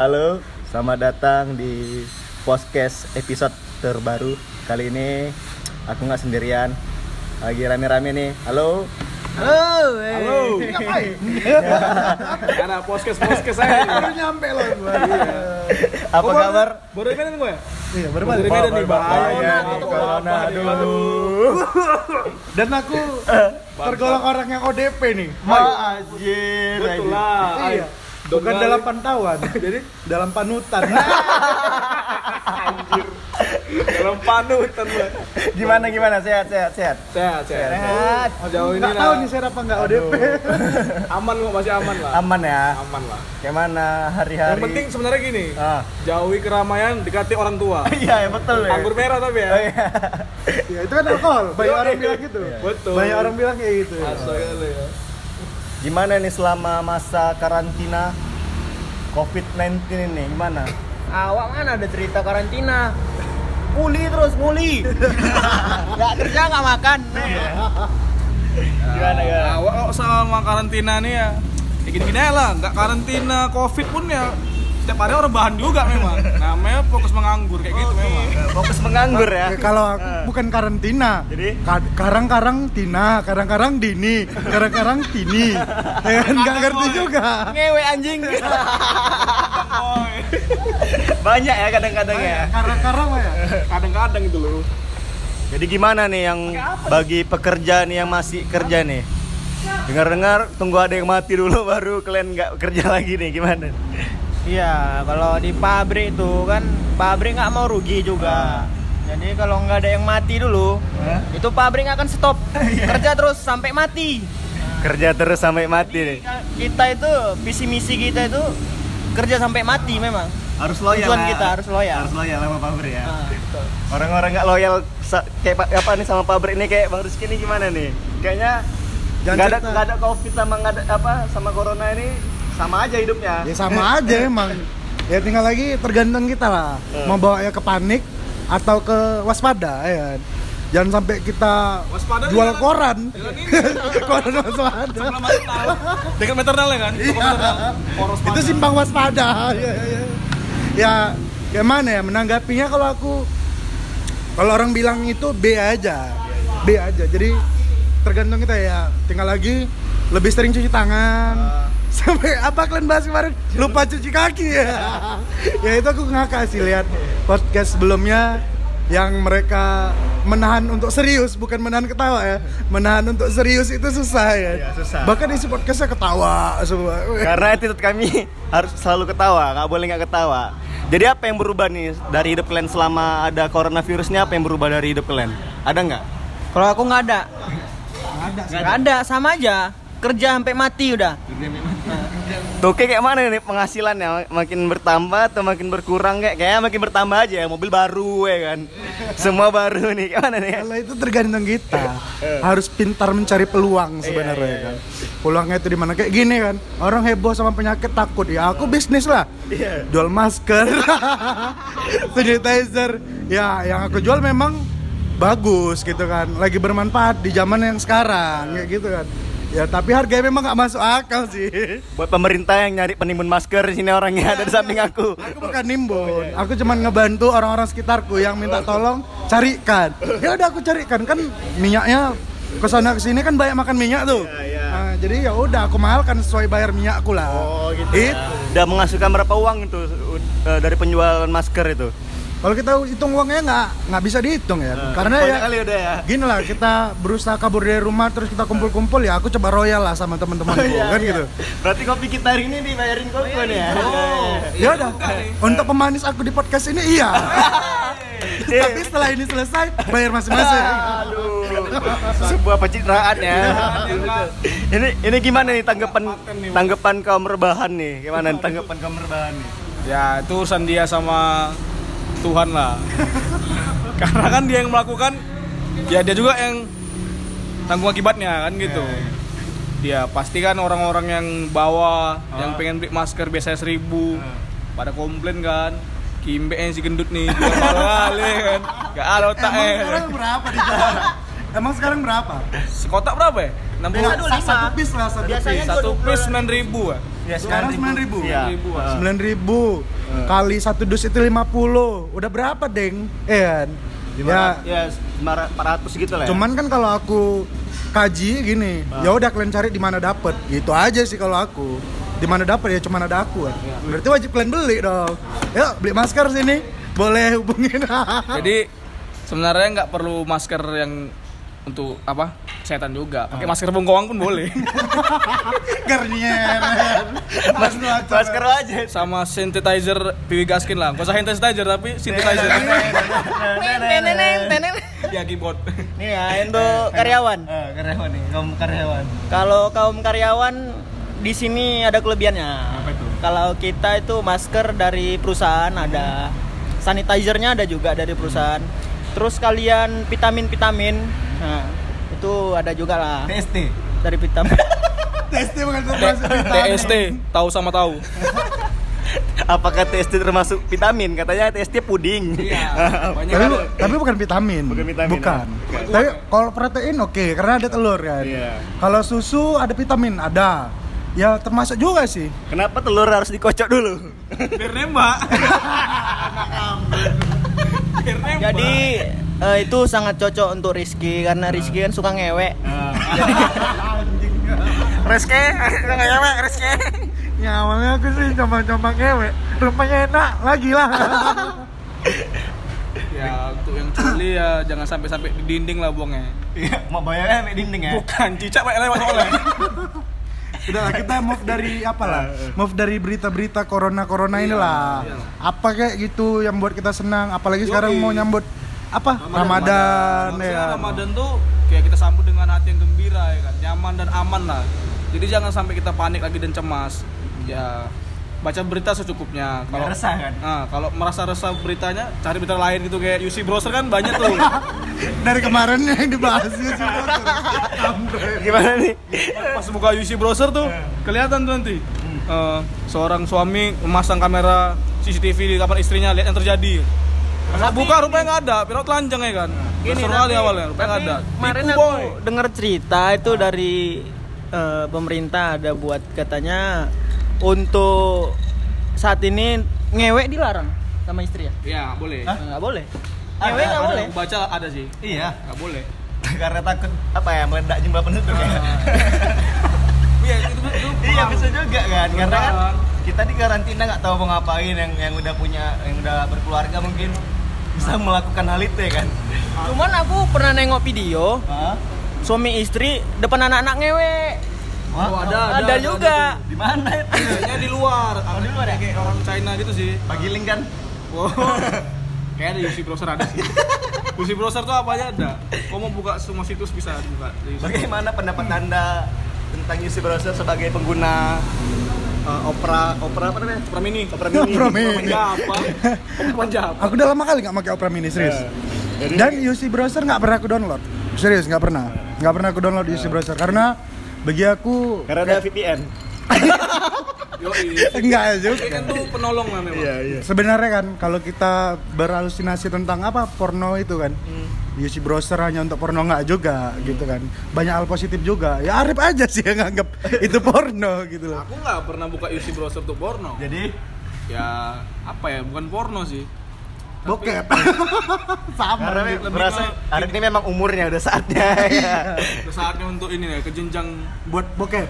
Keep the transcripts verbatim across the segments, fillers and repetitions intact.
Halo, selamat datang di podcast episode terbaru. Kali ini aku nggak sendirian, lagi rame-rame nih. Halo. Halo. Hey. Halo. Ngapain? Karena podcast-podcast saya baru nyampe loh gua. Apa oh, kabar? Baru dari Medan gue? Iya, baru Dari Medan nih, bahaya nih corona. Aduh. Dan aku tergolong orang yang O D P nih. Ma anjir. Betul lah. Iya. Bukan dalam pantauan, jadi dalam panutan. Anjir. Dalam panutan lu. Gimana gimana? Sehat sehat sehat. Sehat, sehat. Sehat. Oh, jauh ini Nggak lah. tahu nih saya apa nggak O D P. Aman kok, masih aman lah. Aman ya. Aman lah. Gimana hari-hari? Yang penting sebenarnya gini. Ah. Jauhi keramaian, dekati orang tua. Iya, ya, betul ya. Anggur merah tapi ya. Oh, iya. Ya itu kan alkohol. Banyak orang bilang gitu. Betul. Banyak orang bilang kayak gitu. Astaga lu ya. Gimana nih selama masa karantina covid sembilan belas ini? Gimana? Awak mana ada cerita karantina? Muli terus, muli. Gak kerja, gak makan. Gimana gimana? Awak kalau selama karantina nih ya, ya gini-gini aja lah, nggak karantina covid pun ya setiap hari orang bahan juga memang. Namanya fokus menganggur kayak gitu memang. Fokus menganggur ya. Ya, kalau aku bukan karantina. Jadi? Ka- karang-karang Tina, karang-karang Dini, karang-karang Tini. Ya kan nggak ngerti juga. Ngewe anjing. Banyak ya kadang-kadang ya. Karang-karang ya. Kadang-kadang itu loh. Jadi gimana nih yang bagi pekerja nih yang masih kerja nih? Dengar-dengar tunggu ada yang mati dulu baru kalian nggak kerja lagi nih, gimana? Iya, kalau di pabrik itu kan pabrik nggak mau rugi juga. Jadi kalau nggak ada yang mati dulu, Hah? itu pabrik nggak akan stop. Kerja terus sampai mati. Kerja terus sampai mati nih. Kita itu visi misi kita itu kerja sampai mati memang. Harus loyal. Tujuan lah. kita harus loyal. Harus loyal sama pabrik ya. Nah, betul. Orang-orang nggak loyal sa- kayak pa- apa nih sama pabrik ini kayak Bang Rizky ini gimana nih? Kayaknya Jangan nggak ada cerita. nggak ada covid sama nggak ada apa sama corona ini sama aja hidupnya. Ya sama aja emang. Ya tinggal lagi tergantung kita lah. Mau bawa ya ke panik atau ke waspada ya. Jangan sampai kita Waspada jual jalan- koran. jalan ini. Koran waspada. Sebelah maternal. Dekat maternal ya kan? Toko maternal. Poros Itu simpang waspada. Ya, ya, ya. Ya, gimana ya menanggapinya kalau aku kalau orang bilang itu B aja. B aja. Jadi tergantung kita ya. Tinggal lagi lebih sering cuci tangan. Sampai apa kalian bahas kemarin? Lupa cuci kaki ya. Ya itu aku ngakak sih lihat podcast sebelumnya yang mereka menahan untuk serius, bukan menahan ketawa ya. Menahan untuk serius itu susah ya. Iya, susah. Bahkan isi podcastnya ketawa semua. Karena attitude kami harus selalu ketawa, nggak boleh nggak ketawa. Jadi apa yang berubah nih dari hidup kalian selama ada coronavirus ini? Apa yang berubah dari hidup kalian? Ada nggak? Kalau aku nggak ada, Ada sih. nggak ada, sama aja. Kerja sampai mati udah. Tuh kayak mana nih penghasilannya? Makin bertambah atau makin berkurang? Kayak kayaknya makin bertambah aja ya, mobil baru ya kan. Semua baru nih, kayak mana nih? Kalau itu tergantung kita. Harus pintar mencari peluang sebenarnya Iya, iya, kan. Peluangnya itu di mana? Kayak gini kan. Orang heboh sama penyakit takut. Ya aku bisnis lah. Iya. Jual masker. Sanitizer. Ya, yang aku jual memang bagus gitu kan. Lagi bermanfaat di zaman yang sekarang kayak gitu kan. Ya, tapi harganya memang gak masuk akal sih. Buat pemerintah yang nyari penimbun masker di sini orangnya ada di samping aku. Aku bukan nimbun, aku cuma ngebantu orang-orang sekitarku yang minta tolong carikan. Ya udah aku carikan, kan minyaknya kesana kesini kan banyak makan minyak tuh. Iya, iya. Nah, jadi ya udah aku mahalkan sesuai bayar minyakku lah. Oh gitu. It, Udah menghasilkan berapa uang itu uh, dari penjualan masker itu? kalau kita hitung uangnya nggak nggak bisa dihitung ya, Nah, karena banyak ya kali udah ya. gini lah, kita berusaha kabur dari rumah terus kita kumpul-kumpul ya aku coba royal lah sama teman-temanku Iya, kan iya. gitu. Berarti kopi kita hari ini dibayarin koko nih ya. Oh. Ya udah, untuk pemanis aku di podcast ini iya. Tapi setelah ini selesai bayar masing-masing. Aduh, sebuah pencitraan ya. ini ini gimana nih tanggapan tanggapan kaum rebahan nih? Gimana nih tanggapan kaum rebahan nih? Ya itu urusan dia sama Tuhan lah. Karena kan dia yang melakukan, ya dia juga yang tanggung akibatnya kan gitu. Dia pasti kan orang-orang yang bawa, yang pengen beli masker biasanya seribu, pada komplain kan. Kimbe yang si gendut nih, dia malah kali kan. Gak ada otak Emang eh. sekarang berapa di jalan? Emang sekarang berapa? Sekotak berapa ya? enam puluh Biasa dua puluh lima. Satu piece lah, satu Biasanya piece. satu piece sembilan ribu ya. Ya, Sekarang sembilan ribu. Iya. sembilan ribu kali satu dus itu lima puluh. Udah berapa, Deng? Eh kan. Ya, Ya, empat ratus gitu lah ya. cuman kan kalau aku kaji gini, ya udah kalian cari di mana dapet. Gitu aja sih kalau aku. Di mana dapet ya cuma ada aku kan. Berarti wajib kalian beli dong. Yuk, beli masker sini. Boleh hubungin. Jadi sebenarnya nggak perlu masker yang untuk apa kesehatan juga. Pakai masker bengkoang pun boleh. Garnier. Mas, masker aja. Sama sanitizer P W Gaskin lah. Gak usah sanitizer tapi sanitizer. Ya keyboard. Nih ya untuk karyawan. Eh, karyawan nih, kaum karyawan. Kalau kaum karyawan di sini ada kelebihannya. Apa itu? Kalau kita itu masker dari perusahaan ada, sanitizernya ada juga dari perusahaan. Terus kalian vitamin-vitamin, nah itu ada juga lah T S T. dari vitamin. T S T bukan termasuk T S T, tahu sama tahu. Apakah T S T termasuk vitamin? Katanya T S T puding. Iya. Banyak Tapi, ada. tapi bukan vitamin. Bukan vitamin, Bukan. ya? Tapi kalau protein oke, karena ada telur kan. Iya. Kalau susu ada vitamin, ada. Ya termasuk juga sih. Kenapa telur harus dikocok dulu? Biar nembak. Biar nembak. Jadi eh, itu sangat cocok untuk Rizky karena Rizky kan suka ngewek. Reske, ngewe Reske. Ya awalnya aku sih coba-coba ngewek. Rupanya enak lagi lah. Ya untuk yang culi ya jangan sampai-sampai di dinding lah buangnya. Iya, mau bayarnya sampai dinding ya. Bukan, cicak baik lewat soalnya. Udah lah, kita move dari apa lah? Move dari berita-berita corona-corona Iya, inilah. iya. Apa kayak gitu yang buat kita senang, apalagi Yoi. sekarang mau nyambut apa? Ramadan, Maksudnya ya. Ramadan tuh kayak kita sambut dengan hati yang gembira ya kan, nyaman dan aman lah. Jadi jangan sampai kita panik lagi dan cemas. Ya baca berita secukupnya. Kalau Nggak resah kan? Nah, kalau merasa resah beritanya, cari berita lain gitu kayak U C Browser kan banyak tuh. Dari kemarin yang dibahas ya sih. Gimana nih? Pas buka U C Browser tuh kelihatan tuh nanti. Eh, seorang suami memasang kamera C C T V di kamar istrinya, lihat yang terjadi. Pas buka rupanya nggak ada, pirot telanjang ya kan. Gini, Seru kali tapi- awalnya, rupanya nggak tapi ada. Kemarin Tipu, aku boy. dengar cerita itu dari eh, pemerintah ada buat katanya untuk saat ini ngewek dilarang sama istri ya? Iya, nggak boleh. Nah, nggak boleh. Ada, Ngewek nggak ada. boleh. Aku baca ada sih. Iya, Nggak boleh. karena takut apa ya meledak jumlah penduduk ya. Iya, itu itu. Iya bisa juga kan, karena kan Benar. kita di karantina nggak tahu mau ngapain, yang yang udah punya, yang udah berkeluarga mungkin bisa melakukan hal itu ya kan. Cuman aku pernah nengok video Hah? suami istri depan anak-anak ngewek. Wah, Oh, ada, Ada juga. di mana itu? Kayaknya di luar. Oh, di luar ya? Kayak orang China gitu sih. Bagi link kan? Wow. Kayak ada U C Browser ada sih. U C Browser tuh apa aja ada. Kau mau buka semua situs bisa buka. Di U C. Bagaimana pendapat Anda tentang U C Browser sebagai pengguna uh, Opera, Opera apa namanya? Opera Mini. Opera Mini. Opera Mini. Apa? Opera Java. Aku udah lama kali nggak pakai Opera Mini serius. Jadi- Dan U C Browser nggak pernah aku download. Serius nggak pernah. Nggak pernah aku download U C Browser karena bagi aku Karena ada V P N. Yoi. enggak Ini juga. kan tuh penolong lah memang. iya. Sebenarnya kan kalau kita berhalusinasi tentang apa porno itu kan, U C Browser hanya untuk porno nggak juga gitu kan. Banyak hal positif juga. Ya Arif aja sih yang nganggap itu porno gitu loh. Aku nggak pernah buka U C Browser untuk porno. Jadi Ya apa ya? Bukan porno sih. Bokep. Sama. karena lebih- lebih merasa ke- Arif ini memang umurnya udah saatnya ya. Udah saatnya untuk ini ya, ke jenjang Buat bokep.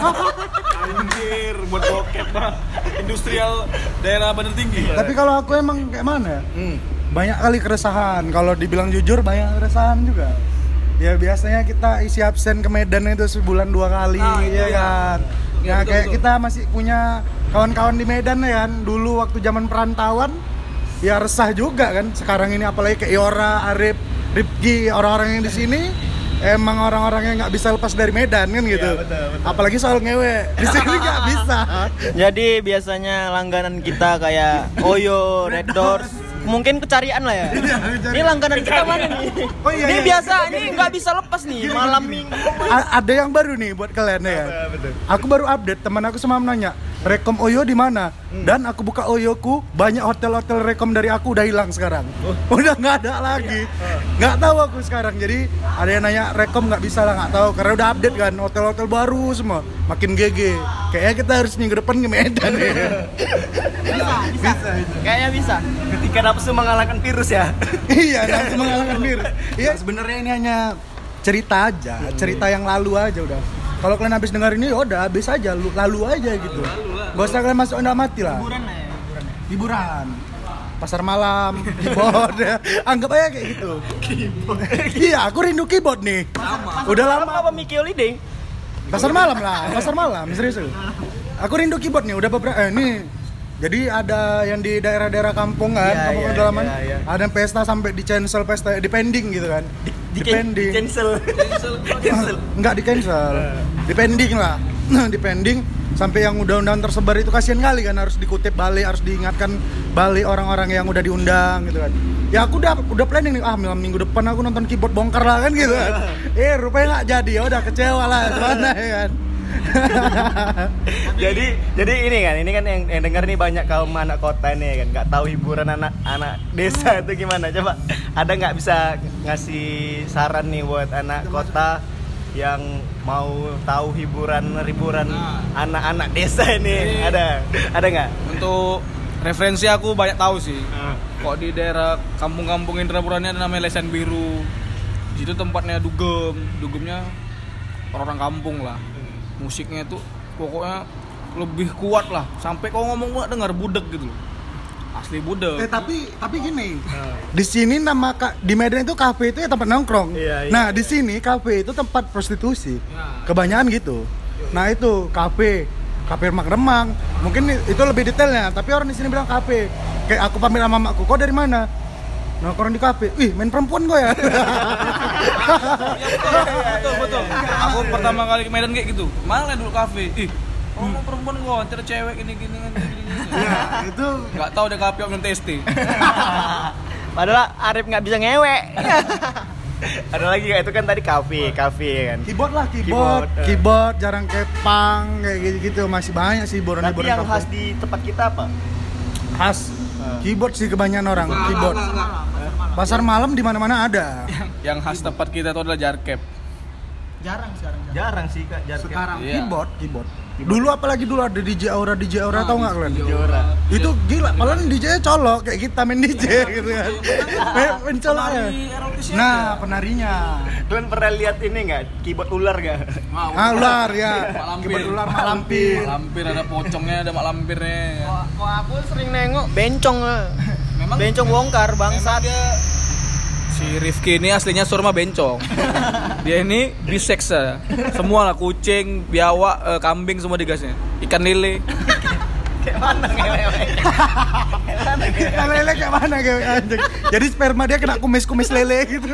anjir buat bokep bah. Industrial daerah Bandar Tinggi. Tapi kalau aku emang kayak mana ya? Hmm. Banyak kali keresahan. Kalau dibilang jujur banyak keresahan juga. Ya biasanya kita isi absen ke Medan itu sebulan dua kali Nah, itu ya ya. kan. Iya, Ya betul, kayak betul. kita masih punya kawan-kawan di Medan ya kan. Dulu waktu zaman perantauan ya resah juga kan. Sekarang ini apalagi kayak Iora, Arif, Ripki, orang-orang yang di sini emang orang-orang yang nggak bisa lepas dari Medan kan gitu. Iya, betul, betul. Apalagi soal ngewe. Di sini nggak bisa. Jadi biasanya langganan kita kayak Oyo, Red Doors, mungkin kecarian lah ya. Iya, kecarian. Ini langganan kita mana nih? Oh, iya, Ini iya. biasa, ini nggak bisa lepas nih malam minggu. A- ada yang baru nih buat kalian ya. Aku baru update, teman aku semalam nanya, rekom Oyo di mana? Dan aku buka Oyoku, banyak hotel-hotel rekom dari aku udah hilang sekarang. Udah nggak ada lagi. Nggak tahu aku sekarang. Jadi ada yang nanya rekom nggak bisa lah, nggak tahu karena udah update kan, hotel-hotel baru semua. Makin G G. Kayaknya kita harus minggu depan ke Medan ya. Bisa, bisa. Kayaknya bisa. Ketika nafsu mengalahkan virus ya. Iya, nafsu mengalahkan virus. Iya, sebenarnya ini hanya cerita aja, cerita yang lalu aja udah. Kalau kalian habis dengar ini, udah habis aja, lu- lalu aja gitu. Gak usah kalian masuk enda mati lah. Hiburan lah ya, hiburan ya. Hiburan. Pasar malam, keyboard ya. Anggap aja kayak gitu. Iya, aku rindu keyboard nih. Udah lama. Apa Mickey Holiday? Pasar malam lah, pasar malam, serius. Aku rindu keyboard nih, udah beberapa eh, nih. Jadi ada yang di daerah-daerah kampung kan, Iya, kampung iya, pedalaman, iya, iya. ada yang pesta sampai di cancel pesta, di pending gitu kan. Di, Di pending. cancel. Cancel. Enggak di cancel. Di pending lah. Di pending sampai yang udah-undangan tersebar itu kasihan kali kan, harus dikutip balik, harus diingatkan balik orang-orang yang udah diundang gitu kan. Ya aku udah udah planning nih, ah malam minggu depan aku nonton keyboard bongkar lah kan gitu kan. Eh rupanya nggak jadi, ya udah kecewa lah gimana ya kan. jadi jadi ini kan ini kan yang, yang dengar nih banyak kaum anak kota nih kan nggak tahu hiburan anak anak desa itu gimana, coba ada nggak bisa ngasih saran nih buat anak kota yang mau tahu hiburan hiburan anak-anak desa ini, ada ada nggak? Untuk referensi aku banyak tahu sih. Kok di daerah kampung-kampung Indrapuranya ada namanya Lesen Biru. Di situ tempatnya dugem, dugemnya orang-orang kampung lah. Musiknya itu pokoknya lebih kuat lah. Sampai kau ngomong gua dengar budek gitu loh. Asli budek. Eh tapi tapi gini, di sini nama ka- di Medan itu kafe itu ya tempat nongkrong. Iya, iya, nah di sini kafe itu tempat prostitusi, kebanyakan gitu. Nah itu kafe, kafe remang-remang. Mungkin itu lebih detailnya. Tapi orang di sini bilang kafe. Kayak aku pamit sama mamaku, kau dari mana? Nongkrong di kafe. Wih main perempuan kau ya. Betul betul. Aku pertama kali ke Medan kayak gitu. Mana dulu kafe? Ih, oh mau perempuan gua, antar cewek gini gini gini gini. Ya itu. Enggak tahu deh kafe minum testi. Padahal Arif nggak bisa ngewek. Ada lagi nggak? Itu kan tadi kafe kafe kan. Keyboard lah, keyboard, Keyboard, eh. keyboard, jarang kayak punk kayak gitu-gitu, masih banyak sih hiburan Tapi hiburan yang kampung. khas di tempat kita apa? Khas keyboard sih kebanyakan orang, keyboard. Pasar malam di mana-mana ada. Yang khas tempat kita itu adalah jarkep. Jarang sekarang. Jarang sih kak. Jarang. Sekarang Iya. keyboard, keyboard. Dulu apalagi dulu ada D J Aura, D J Aura tau nggak kalian? Jora. Itu gila, padahal D J-nya colok kayak kita main D J gitu kan. Main, main colok ya. Nah, penarinya. Kalian pernah lihat ini nggak? Keyboard ular nggak? Ah, ular ya. Mak lampir. Keyboard ular, mak lampir. Mak lampir ada pocongnya, ada mak lampirnya. Kok kok aku sering nengok bencong. eh. Memang Bencong bongkar bangsat. Si Rifki ini aslinya surma bencong. Dia ini bisex ya. Semua lah, kucing, biawak, eh, kambing semua digasnya. Ikan lele. Kayak mana ngewe? Kayak mana ngewe? Ikan lele kayak mana kayak anjing. Jadi sperma dia kena kumis-kumis lele gitu.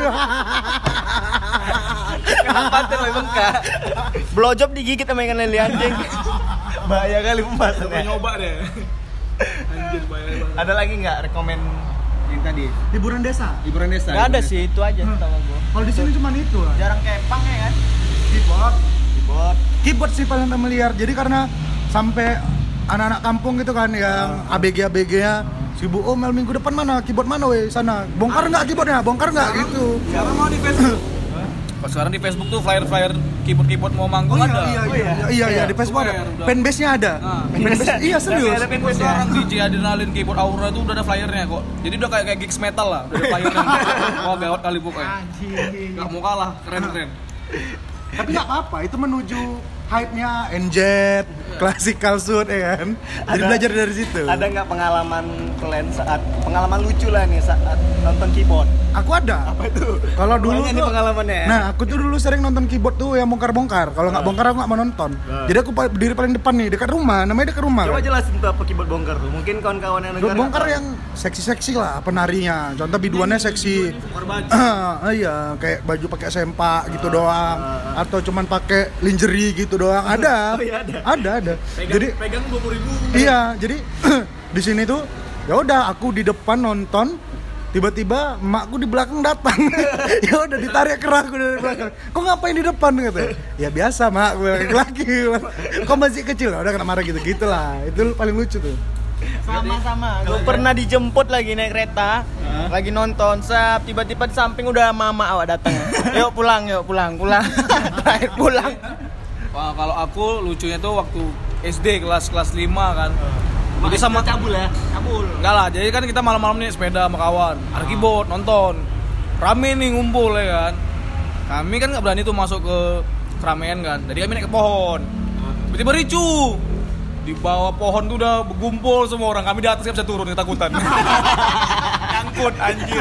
Kenapa tuh memang kak? Blowjob digigit sama ikan lele anjing. Bahaya kali pembahasannya. Nyoba deh. Anjir bahaya banget. Ada lagi nggak rekomen yang tadi? Hiburan desa. Hiburan desa. Gak ada sih, itu aja sama gua. Kalau di sini cuma itu lah. Jarang kepang ya kan? Keyboard. Keyboard. Keyboard sih paling familiar. Jadi karena sampai anak-anak kampung gitu kan yang A B G A B G-nya sibuk, oh malam minggu depan mana keyboard mana weh sana, bongkar nggak keyboardnya, bongkar nggak gitu. Sekarang mau di Facebook. Pas sekarang di Facebook tuh flyer-flyer keyboard-keyboard mau manggung Oh iya, ada. iya, iya, iya, iya, di Facebook ada. Udah. Fanbase-nya ada. Ah. Fanbase, iya serius. Ada fanbase ya? Sekarang D J Adrenalin Keyboard Aura tuh udah ada flyernya kok. Jadi udah kayak kayak gigs metal lah, udah ada flyernya. Wah gawat kali pokoknya. Gak mau kalah, keren-keren. Tapi nggak apa-apa, itu menuju hype-nya N Z, classical suit ya kan. Jadi Ada- belajar dari situ. Ada nggak pengalaman kalian saat pengalaman lucu lah nih saat nonton keyboard? Aku ada. Apa itu? Kalau dulu Banyak nih tuh, pengalamannya. nah aku tuh dulu sering nonton keyboard tuh yang bongkar-bongkar. Kalau nggak bongkar aku nggak mau nonton. Nah. Jadi aku pa- berdiri paling depan nih, dekat rumah. Namanya dekat rumah. Coba kan. jelasin tuh apa keyboard bongkar tuh. Mungkin kawan-kawan yang Keyboard dengar bongkar nggak yang seksi-seksi lah penarinya. Contoh biduannya seksi. Ah, iya, kayak baju pakai sempak gitu doang. Atau cuman pakai lingerie gitu doang. Ada. Oh, iya, ada. Ada, ada. Jadi pegang dua puluh ribu. iya, jadi di sini tuh Ya udah, aku di depan nonton, tiba-tiba emakku di belakang datang. Ya udah ditarik kerahku dari belakang. Kok ngapain di depan katanya? Ya biasa mak, gue laki-laki. Kok masih kecil? Udah kena marah gitu-gitulah. Itu paling lucu tuh. Sama-sama. Gue pernah dijemput lagi naik kereta, huh? lagi nonton, sap, tiba-tiba di samping udah mama awak datang. Yuk pulang, yuk pulang, pulang. Terakhir pulang. Wah, kalau aku lucunya tuh waktu S D kelas kelas lima kan. Uh. Jadi sama cabul ya, cabul. Enggak lah, jadi kan kita malam-malam nih sepeda sama kawan, ada keyboard, nonton. Rame nih ngumpul ya kan. Kami kan enggak berani tuh masuk ke keramaian kan. Jadi kami naik ke pohon. Tiba-tiba ricu. Di bawah pohon tuh udah bergumpul semua orang. Kami di atas nggak bisa turun, ketakutan. Nyangkut anjir.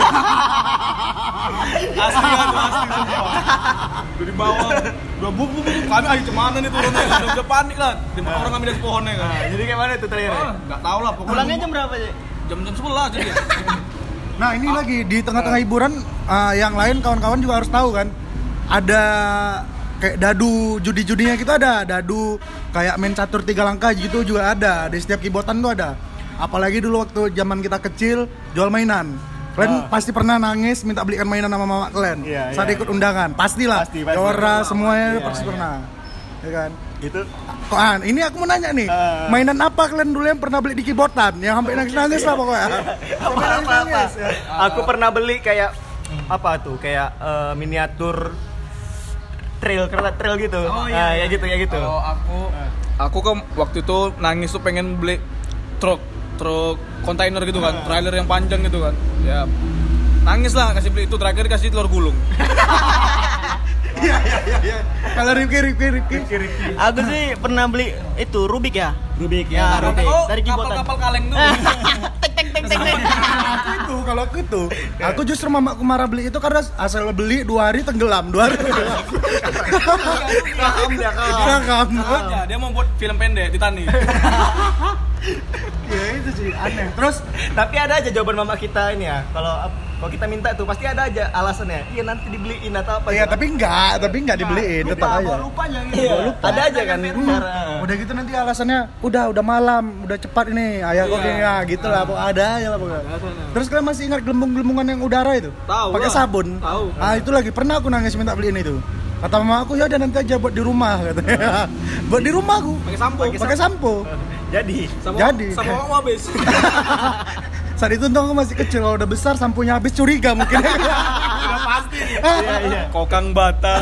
Asli kan tuh, asli semua. Udah di bawah, udah buk buk buk. Kami ayo kemana nih turunnya? Udah, udah panik lah. Di orang kami dari pohonnya kan. Nah, jadi kayak mana tuh terakhir? Ah, nggak tahu lah. Pokoknya Pulangnya jam berapa sih? Jam-jam sebelas jadi. Nah ini ah. lagi di tengah-tengah hiburan, uh, yang lain kawan-kawan juga harus tahu kan. Ada kayak dadu judi-judinya gitu, ada dadu kayak main catur tiga langkah gitu juga ada di setiap keyboardan tuh ada. Apalagi dulu waktu zaman kita kecil jual mainan, kalian oh. pasti pernah nangis minta belikan mainan sama mama kalian yeah, saat yeah. ikut undangan, pastilah pasti, pasti, Jora pasti, semuanya yeah, pasti yeah. pernah ya kan itu. Kok ah, ini aku mau nanya nih, uh. mainan apa kalian dulu yang pernah beli di keyboardan yang sampai nangis-nangis lah pokoknya? apa, apa, apa. Ya. Aku pernah beli kayak apa tuh, kayak uh, miniatur trail, kereta trail gitu. Oh, iya, nah, ya gitu, ya gitu. Kalau aku, aku kan waktu itu nangis tuh pengen beli truk, truk kontainer gitu kan, trailer yang panjang gitu kan. Ya, nangis lah kasih beli itu, terakhir kasih telur gulung. Iya, iya, iya, iya. Kalau Rifki, Rifki, Rifki, Rifki. Aku sih pernah beli itu Rubik ya. Rubik ya, ya. Rubik. Oh, dari keyboardan. Kapal-kapal kaleng tuh. Tek tek tek tek. Aku itu, kalau aku itu, aku justru mamaku marah beli itu karena asal beli dua hari tenggelam, dua hari. Rakam dia Rakam. Ya, dia mau buat film pendek Titanic. Ya itu sih aneh. Terus tapi ada aja jawaban mama kita ini ya. Kalau kalau kita minta tuh pasti ada aja alasannya. Iya nanti dibeliin atau apa. Iya, tapi enggak, tapi enggak dibeliin, tetap aja. Lupa lupanya gitu. Iya, lupa. Ada aja kan. Hmm. Udah gitu nanti alasannya udah udah malam, udah cepat ini. Ayah kok gini ya, gitu lah. Pokoknya ada aja lah pokoknya. Terus kalian masih ingat gelembung-gelembungan yang udara itu? Tahu. Pakai sabun. Tahu. Ah, itu lagi pernah aku nangis minta beliin itu. Kata mama aku, ya udah nanti aja buat di rumah katanya. Buat di rumah aku. Pakai sampo. Pakai sampo. Jadi, sama, jadi sama mau habis. Saat itu tuh aku masih kecil, kalau udah besar sampunya habis curiga mungkin. Udah pasti nih. Iya, iya. Kokang bata.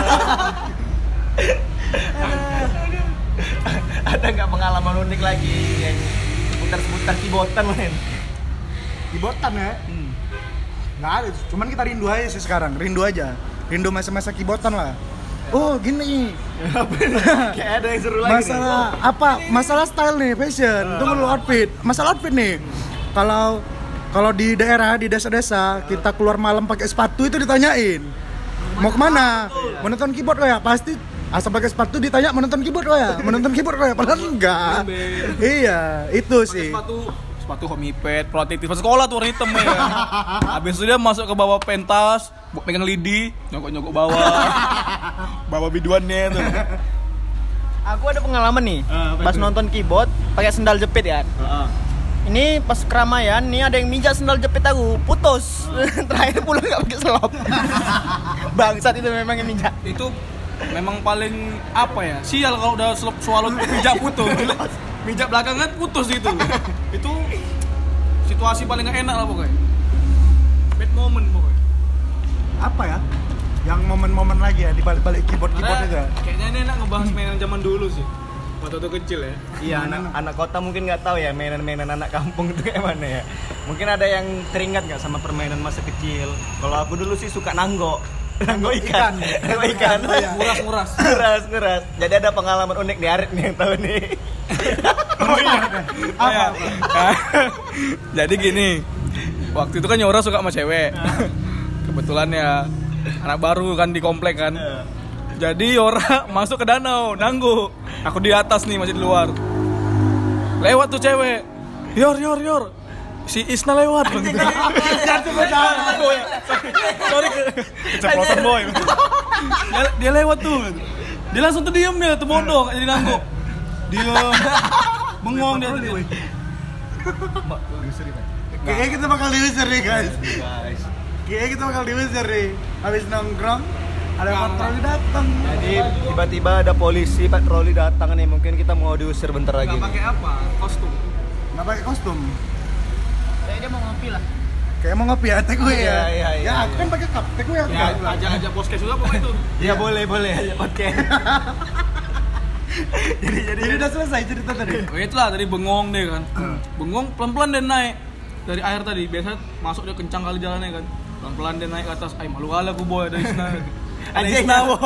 Ada nggak pengalaman unik lagi yang seputar-seputar keyboardan men? Keyboardan ya? Hmm. Nggak ada, cuman kita rindu aja sih sekarang, rindu aja. Rindu masa-masa keyboardan lah. Oh gini, kayak ada yang seru lagi. Masalah nih. Apa? Masalah style nih, fashion. Itu perlu outfit. Masalah outfit nih. Kalau kalau di daerah, di desa-desa, kita keluar malam pakai sepatu itu ditanyain. Mau kemana? Mau nonton keyboard lo ya? Pasti asal pakai sepatu ditanya mau nonton keyboard lo ya? Mau nonton keyboard lo ya? Padahal enggak. Iya, itu sih. Sepatu sepatu homipad, protektif sekolah tuh warna hitam ya. Habis itu dia masuk ke bawah pentas, pegang lidi, nyogok-nyogok bawah. Bawa biduannya tuh. Aku ada pengalaman nih, uh, pas itu? Nonton keyboard pakai sendal jepit kan. Uh-huh. Ini pas keramaian, nih ada yang mijak sendal jepit aku, putus. Uh. Terakhir pulang nggak pakai selop. Bangsat itu memang yang mijak. Itu memang paling apa ya? Sial kalau udah selop swallow mijak putus. Mijak belakangan putus gitu. Itu situasi paling gak enak lah pokoknya. Bad moment pokoknya. Apa ya? Yang momen-momen lagi ya di balik-balik keyboard-keyboard itu. Kayaknya ini enak ngebahas mainan zaman dulu sih. Waktu kecil ya. Iya, anak anak kota mungkin nggak tahu ya mainan-mainan anak kampung itu kayak mana ya. Mungkin ada yang teringat nggak sama permainan masa kecil. Kalau aku dulu sih suka nanggo. Nanggo ikan. Nanggo ikan. Nguras-nguras. Nguras-nguras. Jadi ada pengalaman unik di Arit nih yang tahu nih. Oh iya. Apa? Jadi gini. Waktu itu kan Nyora suka sama cewek. Kebetulan ya anak baru kan di komplek kan. Jadi Yora masuk ke danau, nanggu. Aku di atas nih, masih di luar. Lewat tuh cewek. Yor, yor, yor. Si Isna lewat. Jatuh ke danau. Sorry, keceplosan boy. Dia, dia lewat tuh. Dia langsung tuh diem ya, tuh bodoh, jadi nanggu. Dia bengong dia tuh. Kayaknya kita bakal diusir nih guys. Guys. Kayaknya kita bakal diusir nih. Habis nongkrong, ada Nggak, patroli datang. Jadi tiba-tiba ada polisi patroli datang nih, mungkin kita mau diusir bentar lagi. Nggak nih. pakai apa? Kostum. Nggak pakai kostum. Kayak dia mau ngopi lah. Kayak mau ngopi ya, take away Iya, ya. iya, iya, Ya, aku iya. kan pakai cup, take away aku. Ya, ajak-ajak podcast juga pokoknya itu. Iya boleh boleh. Oke. Jadi jadi ini udah selesai cerita tadi. Oh itulah tadi bengong deh kan. Bengong pelan-pelan dia naik dari air tadi. Biasa masuk dia kencang kali jalannya kan. Pelan-pelan dia naik ke atas. Ay malu kali aku boy dari sana. Ada Anjing. isna boy.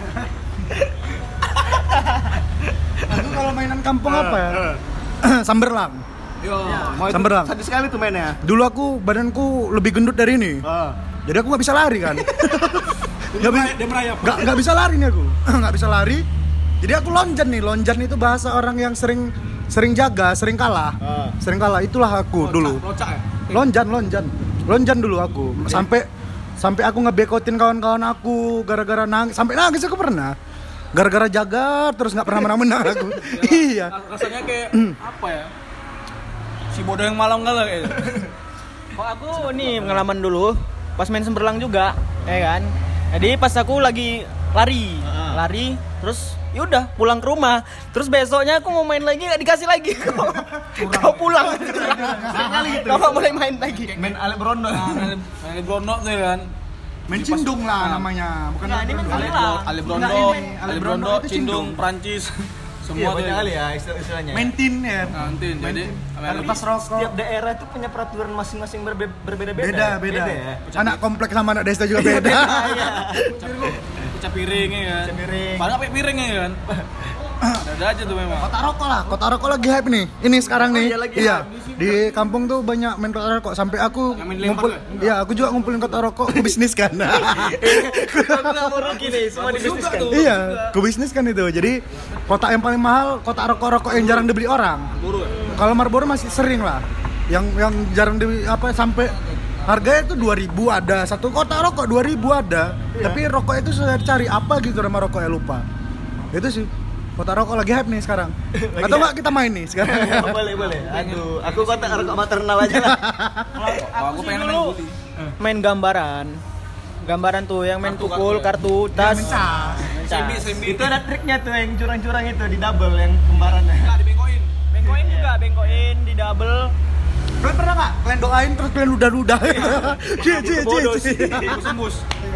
Aku kalau mainan kampung apa ya? Samberlang. Yo. Mau itu Samberlang. satu sekali tuh mainnya. Dulu aku badanku lebih gendut dari ini. Ah. Jadi aku nggak bisa lari kan. Nggak bisa, Dia merayap. nggak nggak bisa lari nih aku. Nggak bisa lari. Jadi aku lonjan nih. Lonjan itu bahasa orang yang sering sering jaga, sering kalah. Ah. Sering kalah itulah aku dulu. Locak ya? Lonjan, lonjan. Lonjan dulu aku. Sampai sampai aku ngebekotin kawan-kawan aku gara-gara nangis. Sampai nangis aku pernah. Gara-gara jaga terus nggak pernah menang-menang aku. Iya. Rasanya kayak apa ya? Si bodoh yang malam kali kayak. Kok aku nih pengalaman dulu pas main Semberlang juga, ya kan. Jadi pas aku lagi lari, Ah. lari, terus yaudah pulang ke rumah. Terus besoknya aku mau main lagi nggak dikasih lagi. Kau, kau pulang. Sekali gitu. Kau nggak boleh main lagi. Main Ale Brondo. Main Brondo tuh ya kan. Main cindung lah namanya, bukan Nggak, ini main Ale Samberlang. Brondo. Ale Enggak, Brondo, ini Ale Ale Brondo Brondo, itu Cindung, cindung. Prancis. Iya Semua tuh. banyak kali ya istilah- istilahnya. Main tin ya. Nanti jadi Kertas rokok. Setiap daerah itu punya peraturan masing-masing berbe- berbeda-beda. Beda, beda. ya. Anak komplek sama anak desa juga beda. pecah piring ya kan. Pecah piring. Padahal pakai piring ya kan. Ada aja tuh memang. Kota rokok lah, kota rokok lagi hype nih. Ini sekarang nih. iya lagi Iya. Di kampung tuh banyak main kota rokok sampai aku Yang main lempar ngumpul. tuh Iya, aku juga ngumpulin kota rokok, aku bisnis kan. Aku nggak mau rugi nih, semua Bagus juga dibisniskan. tuh. Iya, aku bisnis kan itu. Jadi kota yang paling mahal, kota rokok-rokok yang jarang dibeli orang. Buru ya. Kalau Marlboro masih sering lah. Yang yang jarang dibeli apa sampai harganya itu dua ribu ada. Satu kota rokok dua ribu ada. Tapi rokok itu saya cari apa gitu nama rokoknya lupa. Itu sih. Kota rokok lagi hype nih sekarang. Atau enggak kita main nih sekarang? boleh boleh. Aduh, aku kota rokok maternal aja lah. Kalau aku pengen main dulu putih. main gambaran. Gambaran tuh yang main Kartu, pukul, kartu, tas. Mencas. Sembi, sembi. Itu ada triknya tuh yang curang-curang itu di double yang kembarannya. Enggak dibengkoin. Bengkoin juga, bengkoin di double. Kalian pernah nggak? Kalian doain terus kalian ludah-ludah. Cie cie Bodoh cie. sih. Sembus-sembus.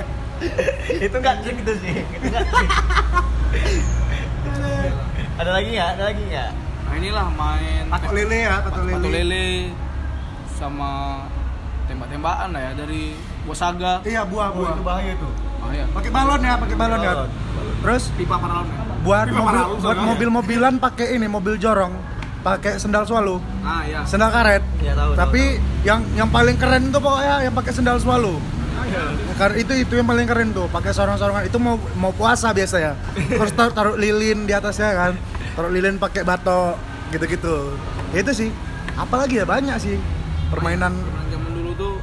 Itu enggak trik itu sih. Itu enggak trik. Ada lagi nggak? Ada lagi nggak? Nah inilah main Patok lele ya, patok lele. patok lele sama tembak-tembakan lah ya dari Bosaga. Iya, buah-buah. Itu bahaya tuh. Oh iya. Pakai balon ya, pakai balon ya. Balon. Terus Pipa paralonnya. buat Pipa mobil, paralon, buat soalnya. mobil-mobilan pakai ini, mobil jorong. Pakai sendal swallow, Ah iya. sendal karet. Iya, tahu, tahu, Tapi yang yang paling keren tuh pokoknya yang pakai sendal swallow. Karena itu itu yang paling keren tuh, pakai sorong-sorongan. Itu mau mau puasa biasa ya. Terus tar- taruh lilin di atasnya kan. Taruh lilin pakai batok gitu-gitu. Ya itu sih. Apalagi ya banyak sih permainan. Permainan zaman dulu tuh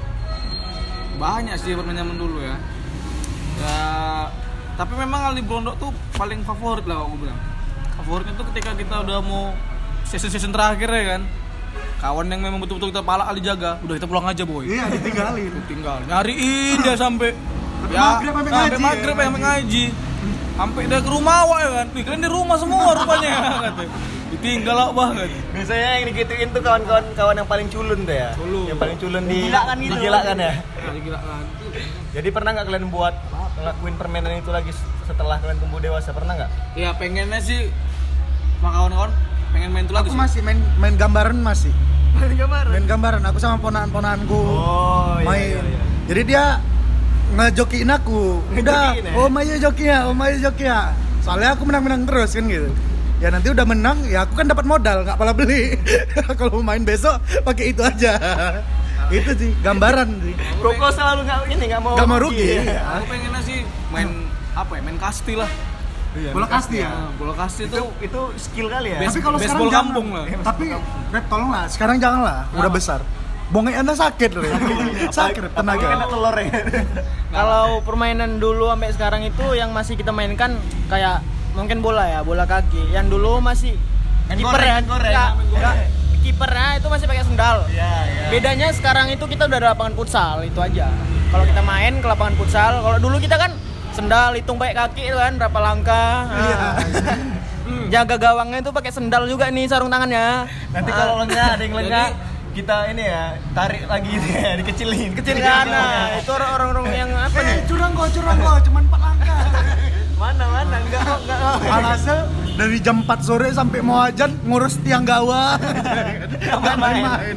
banyak sih permainan zaman dulu ya. Ya tapi memang Ali Brondo tuh paling favorit lah kalau gue bilang. Favoritnya tuh ketika kita udah mau season-season terakhir ya kan. Kawan yang memang betul-betul kita palak Ali jaga, udah kita pulang aja boy. Iya, ditinggalin. Tinggal nyariin dia sampai maghrib sampai sampai ngaji, maghrib ya, sampai ngaji. Sampai dia ke rumah awak ya kan. Wih, kalian di rumah semua rupanya ya kata. Ditinggal awak banget. Biasanya yang digituin tuh kawan-kawan kawan yang paling culun tuh ya. Culun. Yang paling culun di Digilakan gitu. digilakan ya. Nah, gila kan. Jadi pernah nggak kalian buat ngelakuin permainan itu lagi setelah kalian tumbuh dewasa? Pernah nggak? Ya pengennya sih sama kawan-kawan pengen main itu lagi Aku sih. masih main main gambaran masih. Main gambar. Main gambaran aku sama ponakan-ponakanku. Oh, iya, main. iya, iya. Jadi dia ngejokiin aku. Udah, Ngejokiin ya? oh Mayu joki ya, oh Mayu joki ya. Soalnya aku menang-menang terus kan gitu. Ya nanti udah menang, ya aku kan dapat modal, nggak pala beli. Kalau mau main besok pakai itu aja. Itu sih gambaran sih. Koko selalu nggak ini nggak mau Nggak mau rugi. ya. Aku pengennya sih main apa ya? Main kasti lah. Bola kasti ya. Nah, bola kasti Itu tuh itu skill kali ya. Best- Tapi kalau sekarang baseball jangan. kampung lah. Tapi Rep tolonglah, sekarang janganlah, udah Kenapa? besar. Bongeng Anda sakit loh. Sakit Apalagi tenaga. kena telur ya. Kalau permainan dulu sampai sekarang itu yang masih kita mainkan kayak mungkin bola ya, bola kaki. Yang dulu masih Main kiper goreng, ya, main goreng, nggak- main goreng. nggak, kipernya itu masih pakai sendal. Iya, iya. Bedanya sekarang itu kita udah ada lapangan futsal, itu aja. Kalau kita main ke lapangan futsal, kalau dulu kita kan sendal hitung pakai kaki itu kan berapa langkah. Nah. Jaga gawangnya itu pakai sendal juga nih sarung tangannya. Nanti kalau lengah ada yang lengah kita ini ya tarik lagi ya, dikecilin. Kecilkan. Nah, itu orang-orang yang apa nih? Eh, curang kok, curang kok, cuman empat langkah. Mana mana enggak enggak. Alhasil dari jam empat sore sampai mau ajan ngurus tiang gawang. Enggak main.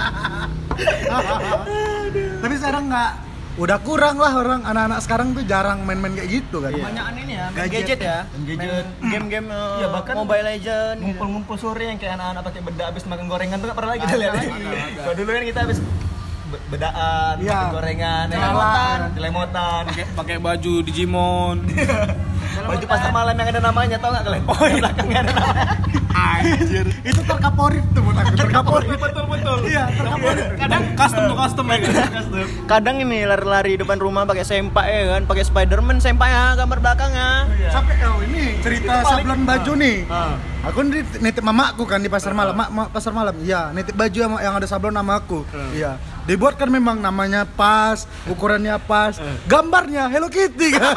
Tapi sekarang enggak, udah kurang lah orang anak-anak sekarang tuh jarang main-main kayak gitu kan. Kebanyakan ini ya, main Gadget. gadget ya. Main gadget. Main game-game uh, Iya, bahkan Mobile Legend. gitu. Ngumpul-ngumpul sore yang kayak anak-anak pakai bedak habis makan gorengan tuh enggak pernah lagi kita lihat. Kalau dulu kan kita habis be- bedaan, Iya. makan gorengan, ya kan? Celemotan. Celemotan. pakai pakai baju Digimon. Baju pasar malam yang ada namanya, tau nggak kalian? Oh, di belakangnya ada namanya. Anjir. Itu terkaporit tuh buat aku, terkaporit. betul betul. Iya, terkaporit. Kadang custom tuh custom ya kan. Kadang ini lari-lari depan rumah pakai sempak ya kan, pakai Spiderman sempaknya gambar belakangnya. Sampai oh ini cerita sablon baju nih. Ah. Aku nitip, nitip mamaku kan di pasar malam, mak, mak pasar malam. Iya, nitip baju yang, yang ada sablon nama aku. Iya. Dibuat kan memang namanya pas, ukurannya pas, gambarnya Hello Kitty kan.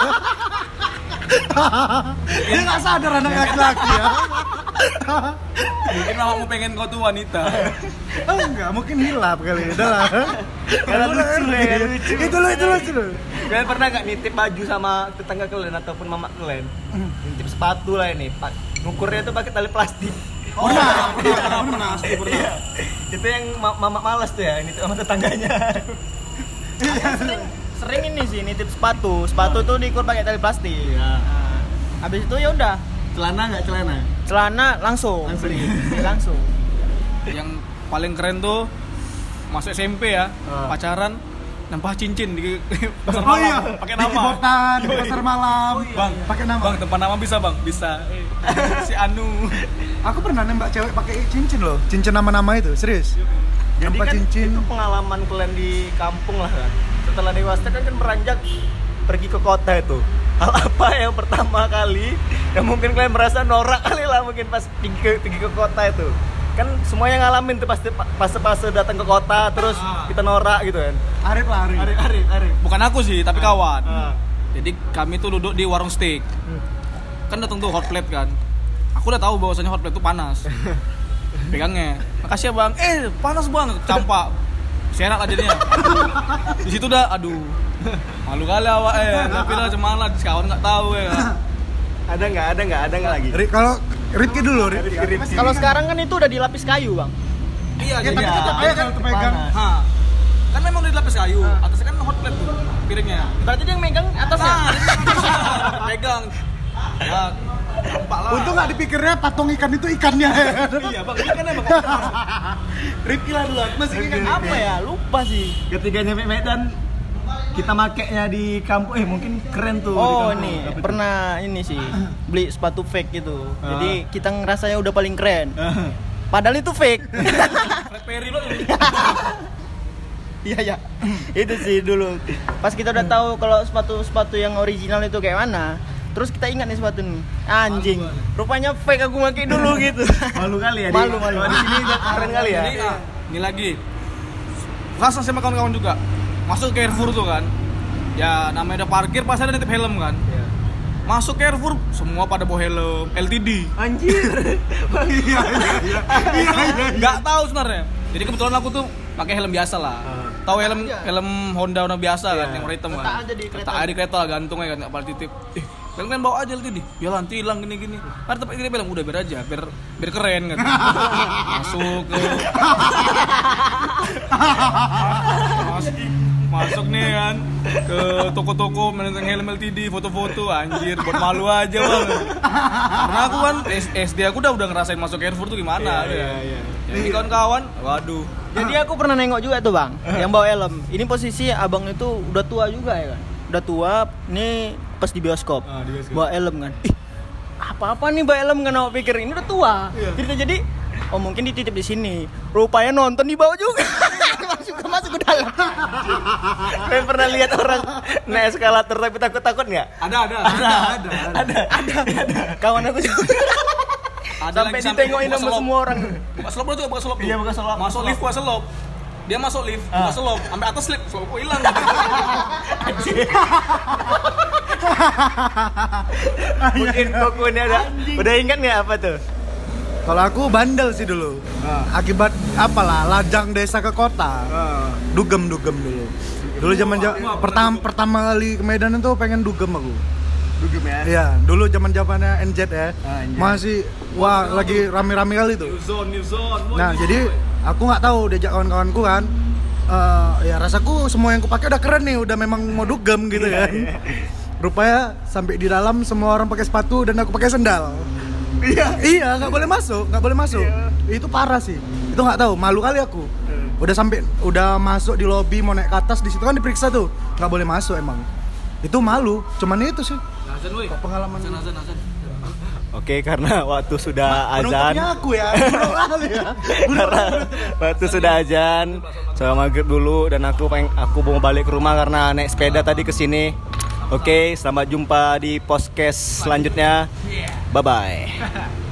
Dia nggak sadar anak laki-laki ya. Mungkin mamamu pengen kau tuh wanita. Oh enggak, mungkin hilap kali. Udah lah. Karena lucu ya, kan? Lucu. Itu lu, itu lucu. Kalian pernah nggak nitip baju sama tetangga kalian ataupun mama kalian? Nitip sepatu lah ini, pak. Ngukurnya tuh pakai tali plastik. Oh, pernah, pernah, pernah, pasti pernah. Iya. Itu yang ma- mama malas tuh ya, nitip sama tetangganya. sering, sering ini sih nitip sepatu. Sepatu tuh diukur pakai tali plastik. Iya. Nah, habis itu ya udah, Celana nggak celana? celana langsung Langsung. beli. langsung. Yang paling keren tuh masuk S M P ya, Ah. pacaran nempah cincin di pasar Oh malam, iya, pakai di nama. Kibotan, di pasar malam. Bang, pakai nama. Bang, tempat nama bisa bang, bisa. Eh, si Anu. Aku pernah nembak cewek pakai cincin loh, cincin nama-nama itu, serius. Jadi Nembak kan cincin. itu pengalaman kalian di kampung lah kan. Setelah dewasa kan kan beranjak pergi ke kota itu. Hal apa yang pertama kali yang mungkin kalian merasa norak kali lah mungkin pas pergi ke, pergi ke kota itu? Kan semuanya ngalamin tuh pasti fase-fase datang ke kota terus kita norak gitu kan. Arif lah, Arif. Arif, Arif, Arif. Bukan aku sih, tapi kawan. Ah. Jadi kami tuh duduk di warung steak. Kan datang tuh hot plate kan. Aku udah tahu bahwasanya hot plate tuh panas. Pegangnya, makasih ya bang. Eh panas bang, campak. Serak aja dia. Di situ udah, aduh, malu kali awak eh. Tapi lah cuman lah, kawan nggak tahu ya. Ada nggak? Ada nggak? Ada nggak lagi? Ri- Kalau Rifki dulu, Rifki. Rifki, Rifki. Kalau sekarang kan itu udah dilapis kayu, Bang. Iya, Ya, jadi tapi tetap aja kan pegang. panas. ha. Kan memang udah dilapis kayu, atasnya kan hot plate tuh piringnya. Berarti dia yang megang atasnya. Nah, pegang. Ya, campak lah. Untung nggak dipikirnya patung ikan itu ikannya. Iya bang, ini kan emang. Rifki lah dulu, masih ingat. Apa ya? Lupa sih. Ketika nyampe Medan kita makainya di kampung, eh mungkin keren tuh. di Oh, kampung. ini Apa tuh? pernah ini sih beli sepatu fake gitu. Ah. Jadi kita ngerasanya udah paling keren. Ah. Padahal itu fake. Fred Perry lo ini. Iya ya. Itu sih dulu. Pas kita udah tahu kalau sepatu-sepatu yang original itu kayak mana, terus kita ingat nih sepatu nih. Anjing. Rupanya fake aku pakai dulu gitu. Malu kali ya. Malu, di, malu. Di sini udah keren kali ya. Jadi, ah, ini lagi. Rasa sama kawan-kawan juga. Masuk ke Carrefour tuh kan. Ya namanya udah parkir pasti ada nitip helm kan. Iya. Masuk Carrefour semua pada bawa helm L T D. Anjir. Iya, iya, iya. Iya, iya. Nggak tahu sebenarnya. Jadi kebetulan aku tuh pakai helm biasa lah. Ah. Tahu helm helm Honda Honda biasa kan Iya. yang warna hitam kan. Letak aja di kereta. Letak aja di kereta gantung aja kan nggak pada titip. Eh, kalian kan bawa aja L T D. Ya nanti hilang gini gini. Ada tempat ini bilang udah biar aja, biar biar keren kan. Masuk ke masuk, masuk nih kan ke toko-toko menentang helm L T D, foto-foto anjir buat malu aja bang. Karena aku kan S D aku udah udah ngerasain masuk Carrefour tuh gimana. Iya, ya. iya, iya. Jadi kawan-kawan, waduh. Jadi aku pernah nengok juga tuh, Bang, yang bawa helm. Ini posisi abang itu udah tua juga ya kan. Udah tua, nih pas di bioskop. Ah, di bioskop. Bawa helm kan. Ih, apa-apa nih bawa helm kan aku pikir ini udah tua. Iya. Jadi jadi oh mungkin dititip di sini. Rupanya nonton di bawah juga. masuk ke masuk ke dalam. Kalian pernah lihat orang naik eskalator tapi takut-takut nggak? Ada ada. Ada, ada, ada. Kawan aku juga. Ada Sampai lagi ditengokin buka sama selop. semua orang. Buka selop juga buka selop. tuh. Iya, buka selop. Masuk lift buka selop. dia masuk lift, Ah. buka selop, sampai atas lift, selop kok hilang. Mungkin Koko ini ada. Udah ingat nggak apa tuh? Kalau aku bandel sih dulu. Ah. Akibat apalah lajang desa ke kota. Ah. Dugem dugem dulu. Dulu zaman pertama pertama kali ke Medan itu pengen dugem aku. Dugem ya. Iya, dulu zaman zamannya N Z ya. Ah, N Z. Masih wah lagi rame-rame kali tuh. New zone, new zone. Nah, jadi aku nggak tahu diajak kawan-kawanku kan. Eh, ya rasaku semua yang kupakai udah keren nih, udah memang mau dugem gitu kan. Rupanya sampai di dalam semua orang pakai sepatu dan aku pakai sendal. Iya. Iya, nggak boleh masuk, nggak boleh masuk. Iya. Itu parah sih. Itu nggak tahu, malu kali aku. Udah sampai, udah masuk di lobi mau naik ke atas, di situ kan diperiksa tuh, nggak boleh masuk emang. Itu malu, cuman itu sih. Azan woi. Pengalaman. Azan azan azan. Oke, karena waktu sudah azan. Penutupnya aku ya. Kali ya. Karena waktu sudah azan, saya maghrib dulu dan aku pengen aku mau balik ke rumah karena naik sepeda tadi ke sini. Oke, selamat jumpa di podcast selanjutnya. Bye bye.